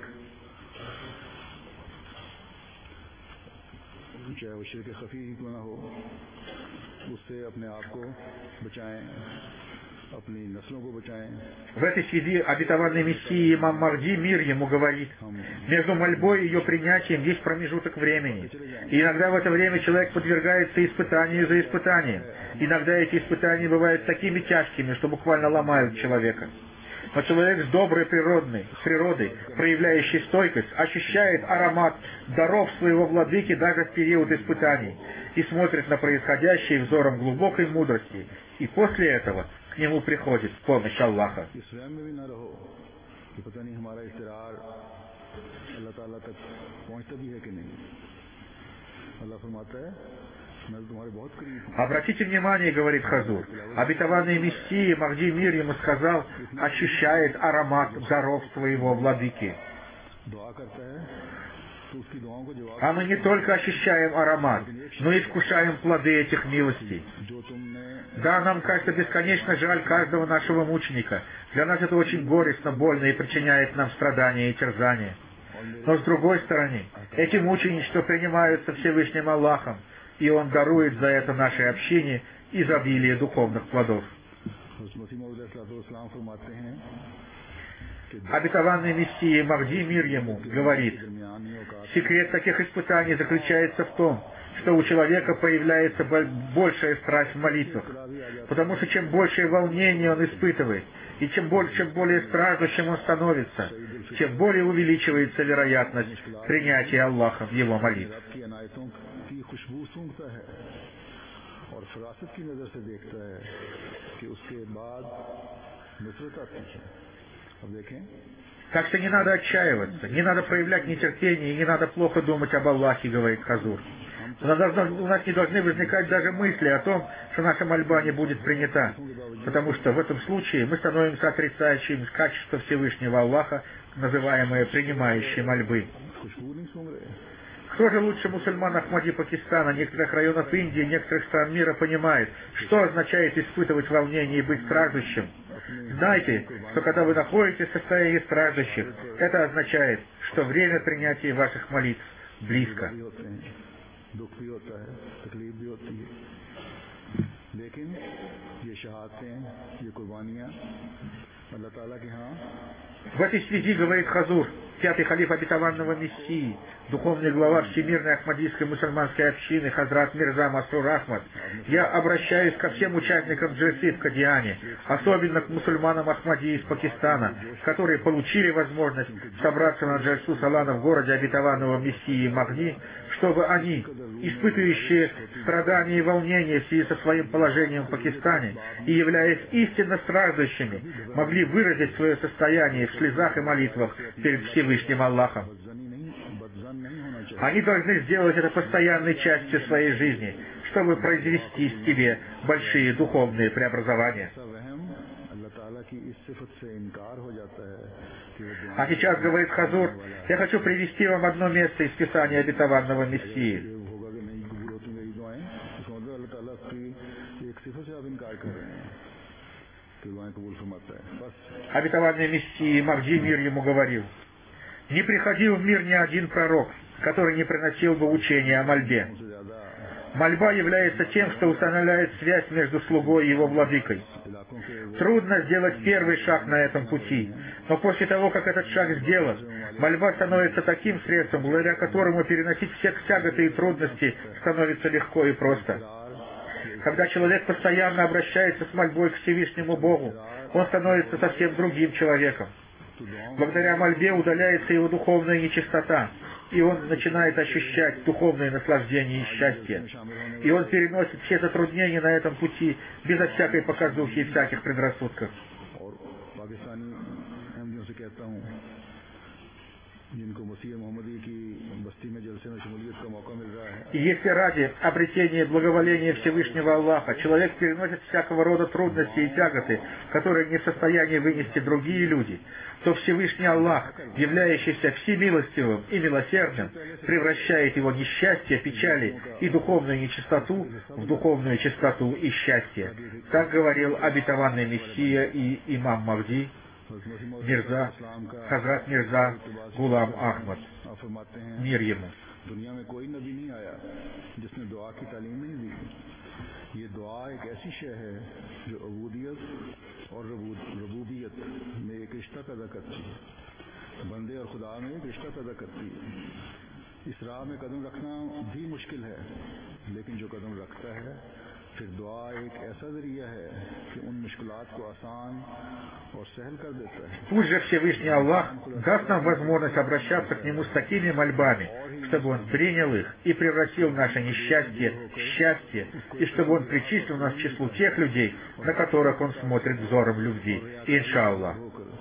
В этой связи обетованный Мессия имам Махди, мир ему, говорит: между мольбой и ее принятием есть промежуток времени. И иногда в это время человек подвергается испытанию за испытанием. Иногда эти испытания бывают такими тяжкими, что буквально ломают человека. Но человек с доброй природой, проявляющий стойкость, ощущает аромат даров своего владыки даже в период испытаний и смотрит на происходящее взором глубокой мудрости. И после этого к нему приходит помощь Аллаха. Обратите внимание, говорит Хазур, обетованный Мессия, Махди мир ему, сказал, ощущает аромат даров своего владыки. А мы не только ощущаем аромат, но и вкушаем плоды этих милостей. Да, нам кажется бесконечно жаль каждого нашего мученика. Для нас это очень горестно, больно и причиняет нам страдания и терзания. Но с другой стороны, эти мученичества принимаются Всевышним Аллахом, и Он дарует за это нашей общине изобилие духовных плодов. Обетованный Мессия Махди мир ему говорит: секрет таких испытаний заключается в том, что у человека появляется большая страсть в молитвах, потому что чем большее волнение он испытывает, и чем более страждущим он становится, тем более увеличивается вероятность принятия Аллахом его молитв. Так что не надо отчаиваться, не надо проявлять нетерпение и не надо плохо думать об Аллахе, говорит Хазур. У нас не должны возникать даже мысли о том, что наша мольба не будет принята, потому что в этом случае мы становимся отрицающими качество Всевышнего Аллаха, называемое принимающей мольбы. Кто же лучше мусульман Ахмади Пакистана, некоторых районов Индии, некоторых стран мира понимает, что означает испытывать волнение и быть страждущим? Знайте, что когда вы находитесь в состоянии страждущих, это означает, что время принятия ваших молитв близко. В этой связи говорит Хазур, пятый халиф обетованного Мессии, духовный глава Всемирной Ахмадийской мусульманской общины Хазрат Мирза Масрур Ахмад: я обращаюсь ко всем участникам джальсы в Кадиане, особенно к мусульманам Ахмадии из Пакистана, которые получили возможность собраться на джальсу Салана в городе обетованного Мессии Махди, чтобы они, испытывающие страдания и волнения в связи со своим положением в Пакистане и являясь истинно страждущими, могли выразить свое состояние в слезах и молитвах перед Всевышним Аллахом. Они должны сделать это постоянной частью своей жизни, чтобы произвести в тебе большие духовные преобразования. А сейчас, говорит Хазур, я хочу привести вам одно место из Писания обетованного Мессии. Обетованный Мессии Махди, мир ему, говорил: «Не приходил в мир ни один пророк, который не приносил бы учения о мольбе. Мольба является тем, что устанавливает связь между слугой и его владыкой. Трудно сделать первый шаг на этом пути, но после того, как этот шаг сделан, мольба становится таким средством, благодаря которому переносить все тяготы и трудности становится легко и просто. Когда человек постоянно обращается с мольбой к Всевышнему Богу, он становится совсем другим человеком. Благодаря мольбе удаляется его духовная нечистота, и он начинает ощущать духовное наслаждение и счастье. И он переносит все затруднения на этом пути безо всякой показухи и всяких предрассудков. И если ради обретения благоволения Всевышнего Аллаха человек переносит всякого рода трудности и тяготы, которые не в состоянии вынести другие люди, то Всевышний Аллах, являющийся всемилостивым и милосердным, превращает его несчастье, печали и духовную нечистоту в духовную чистоту и счастье. Так говорил обетованный Мессия и имам Махди, Мирза, Хазрат Мирза Гулам Ахмад, мир ему. ये दुआ एक ऐसी शय है जो अबूदियत और रबूबियत में एक रिश्ता पैदा करती है, बंदे और खुदा में एक रिश्ता पैदा करती है। इस राह में कदम रखना भी मुश्किल है, लेकिन जो कदम रखता है फिर दुआ एक ऐसा जरिया है कि उन मुश्किलात को आसान और सहल कर देता है। Пусть же Всевышний Аллах даст нам возможность обращаться к Нему с такими мольбами, чтобы Он принял их и превратил наше несчастье в счастье, и чтобы Он причислил нас к числу тех людей, на которых Он смотрит взором любви. Иншаллах.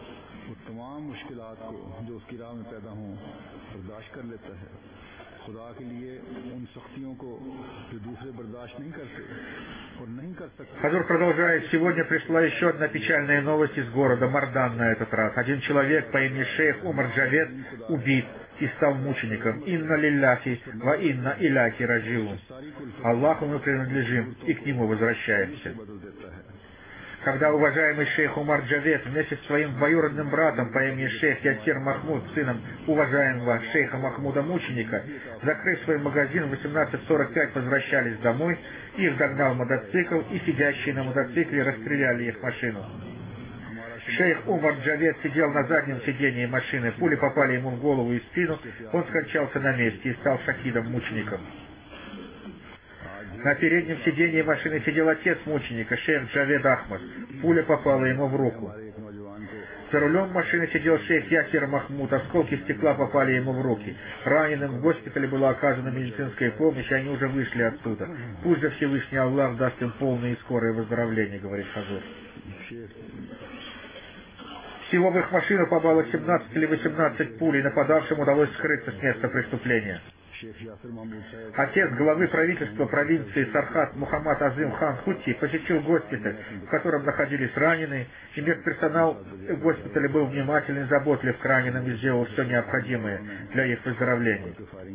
Хазур продолжает: сегодня пришла еще одна печальная новость из города Мардан на этот раз. Один человек по имени шейх Умар Джавед убит и стал мучеником. Инна лилляхи ва инна иляхи раджиун. Аллаху мы принадлежим и к Нему возвращаемся. Когда уважаемый шейх Умар Джавед вместе с своим двоюродным братом по имени шейх Ясир Махмуд, сыном уважаемого шейха Махмуда Мученика, закрыв свой магазин в 18:45 возвращались домой, их догнал мотоцикл, и сидящие на мотоцикле расстреляли их машину. Шейх Умар Джавед сидел на заднем сидении машины, пули попали ему в голову и спину, он скончался на месте и стал шахидом-мучеником. На переднем сиденье машины сидел отец мученика, шейх Джавед Ахмад. Пуля попала ему в руку. За рулем машины сидел шейх Ясир Махмуд, осколки стекла попали ему в руки. Раненым в госпитале была оказана медицинская помощь, и они уже вышли оттуда. Пусть же Всевышний Аллах даст им полное и скорое выздоровление, говорит Хазур. Всего в их машину попало 17 или 18 пуль, и нападавшим удалось скрыться с места преступления. Отец главы правительства провинции Сархат Мухаммад Азим хан Хутти посетил госпиталь, в котором находились раненые, и медперсонал госпиталя был внимателен и заботлив к раненым и сделал все необходимое для их выздоровления.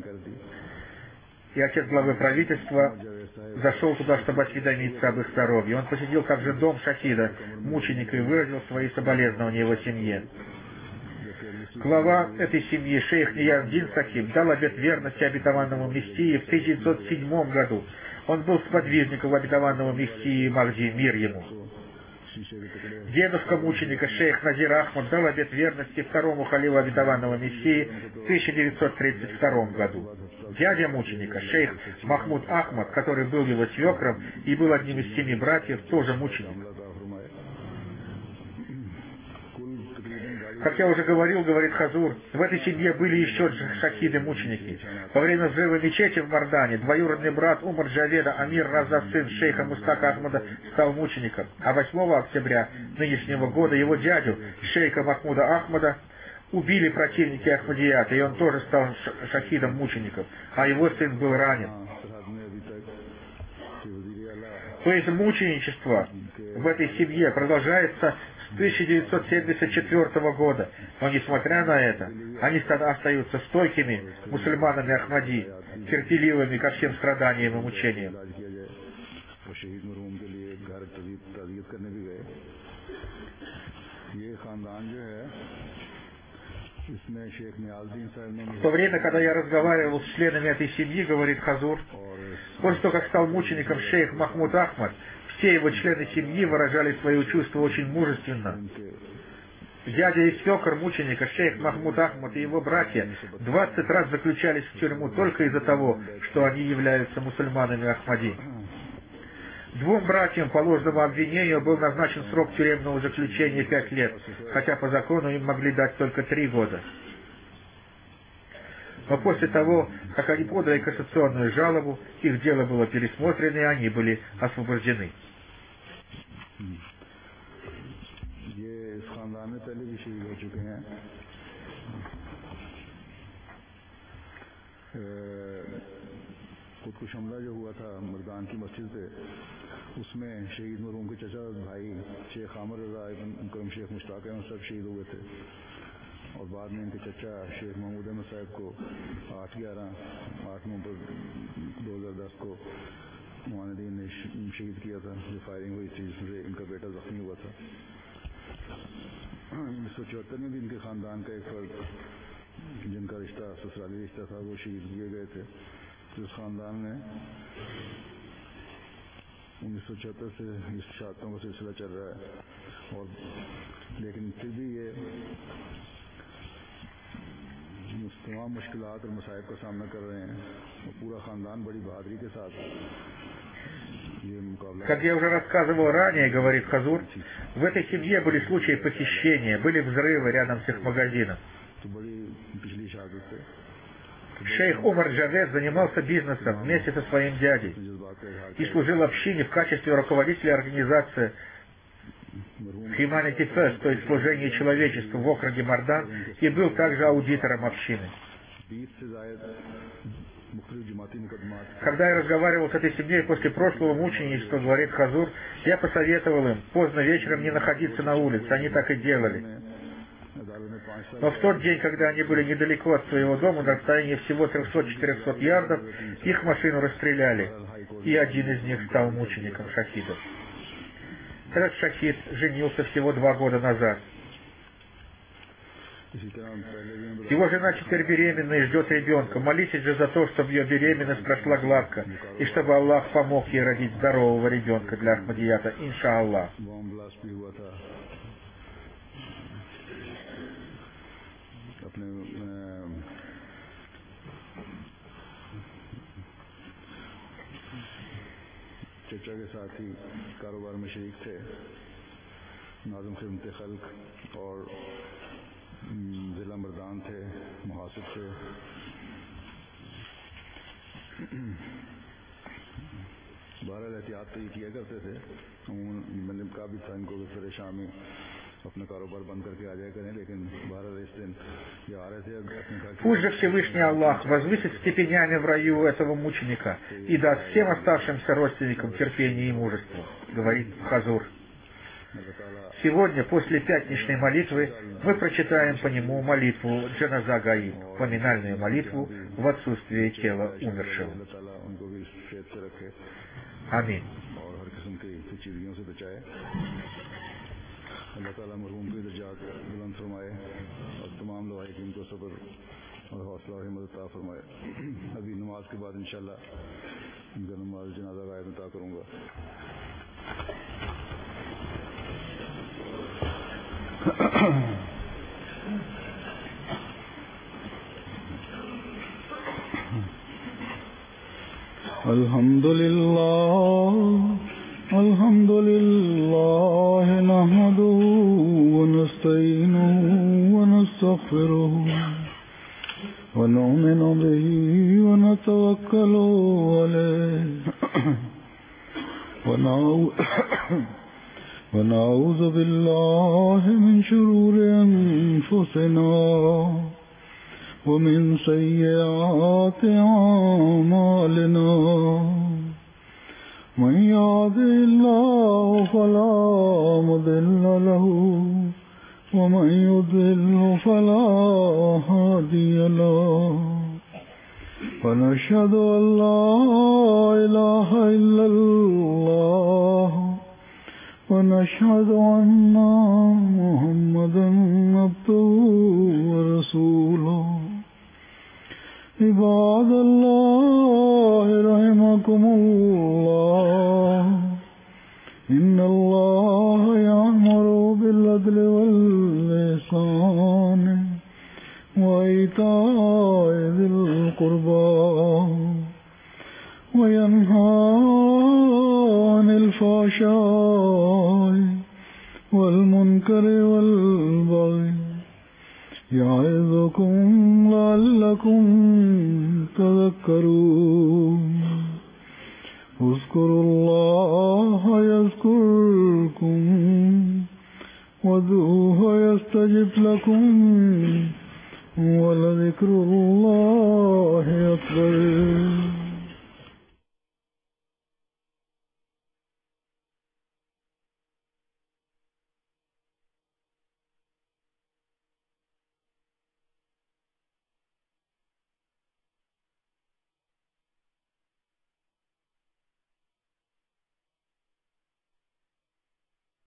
И отец главы правительства зашел туда, чтобы осведомиться об их здоровье. Он посетил также дом шахида, мученика, и выразил свои соболезнования его семье. Глава этой семьи, шейх Нияздин Сахиб, дал обет верности обетованному Мессии в 1907 году. Он был сподвижником обетованного Мессии Махди, мир ему. Дедушка мученика, шейх Назир Ахмад, дал обет верности второму халифу обетованного Мессии в 1932 году. Дядя мученика, шейх Махмуд Ахмад, который был его свекром и был одним из 7 братьев, тоже мученик. Как я уже говорил, говорит Хазур, в этой семье были еще шахиды-мученики. Во время взрыва мечети в Мардане двоюродный брат Умар Джаведа Амир Раза, сын шейха Мустака Ахмада, стал мучеником. А 8 октября нынешнего года его дядю, шейха Махмуда Ахмада, убили противники Ахмадията, и он тоже стал шахидом-мучеником, а его сын был ранен. То есть мученичество в этой семье продолжается с 1974 года. Но несмотря на это, они остаются стойкими мусульманами Ахмади, терпеливыми ко всем страданиям и мучениям. В то время, когда я разговаривал с членами этой семьи, говорит Хазур, после того, как стал мучеником шейх Махмуд Ахмад, все его члены семьи выражали свои чувства очень мужественно. Дядя и свекор мученика, шейх Махмуд Ахмад и его братья 20 раз заключались в тюрьму только из-за того, что они являются мусульманами Ахмади. 2 братьям по ложному обвинению был назначен срок тюремного заключения 5 лет, хотя по закону им могли дать только 3 года. Но после того, как они подали кассационную жалобу, их дело было пересмотрено, и они были освобождены. खुदकुश हमला जो हुआ था मर्दान की मस्जिद पे, उसमें शहीद मरहूम के चचा भाई शेख आमिर रजा इब्न करम शेख मुश्ताक अहमद सब शहीद हुए थे और बाद में इनके चचा शेख महमूद अहमद साहब को 8 नवंबर 2010 को मुआनिदीन ने शहीद किया था। जो फायरिंग हुई थी जिससे इनका बेटा जख्मी हुआ था। 1974 में भी इनके खानदान का एक फर्द जिनका रिश्ता ससुराली रिश्ता था वो शहीद किए गए थे। तो इस खानदान में 1976 से इस शहादतों का सिलसिला चल रहा है और लेकिन फिर भी ये तमाम मुश्किलात और मसाइब का सामना कर रहे हैं और पूरा खानदान बड़ी बहादुरी के साथ ये मुकाबला। Как я уже рассказывал ранее, говорит Хазур, в этой семье были случаи похищения, были взрывы рядом с их магазином. Шейх Умар Джавед занимался бизнесом вместе со своим дядей и служил общине в качестве руководителя организации Humanity First, то есть служение человечеству в округе Мардан, и был также аудитором общины. Когда я разговаривал с этой семьей после прошлого мученичества, говорит Хазур, я посоветовал им поздно вечером не находиться на улице, они так и делали. Но в тот день, когда они были недалеко от своего дома, на расстоянии всего 300-400 ярдов, их машину расстреляли, и один из них стал мучеником шахидом. Этот шахид женился всего 2 года назад. Его жена теперь беременна и ждет ребенка. Молитесь же за то, чтобы ее беременность прошла гладко, и чтобы Аллах помог ей родить здорового ребенка для Ахмадията, иншаллах. चचा के साथ ही कारोबार में शरीक थे, नाज़िम खिदमत खल्क और जिला मर्दान थे, मुहासिब थे। बहरहाल एहतियात तो ये किया करते थे। मैंने कहा भी था इनको फिर शामी अपना कारोबार बंद करके आ जाया करें, लेकिन बहरहाल इस दिन ये आ रहे थे। Пусть же Всевышний Аллах возвысит степенями в раю этого мученика и даст всем оставшимся родственникам терпение и мужество, говорит Хазур. Сегодня, после пятничной молитвы, мы прочитаем по нему молитву Джаназа Гаиб, поминальную молитву в отсутствие тела умершего. Аминь. अल्लाह ताला मरहूम के दर्जात बुलंद फरमाए और तमाम लवाहिकीन को सब्र और हौसला और हिम्मत अता फरमाए। अभी नमाज के बाद इंशाल्लाह इनका नमाज जनाजा गायब अता करूँगा। अल्हम्दुलिल्लाह नहमदुहु व नस्तईनुहु व नस्तगफिरुहु व नु'मिनु बिही व नतवक्कलु अलैहि व नऊज़ु बिल्लाहि मिन शुरूरि अनफुसिना व मिन सय्यिआति अमालिना من يهده الله فلا مضل له ومن يضلل فلا هادي له ونشهد أن لا إله إلا الله ونشهد أن محمدا عبده ورسوله عباد الله رحمكم الله إن الله يأمر بالعدل والإحسان وإيتاء ذي القربى وينهى عن الفحشاء والمنكر والبغي يعظكم لعلكم تذكرون اذكروا الله يذكركم وادعوه يستجب لكم ولذكر الله أكبر.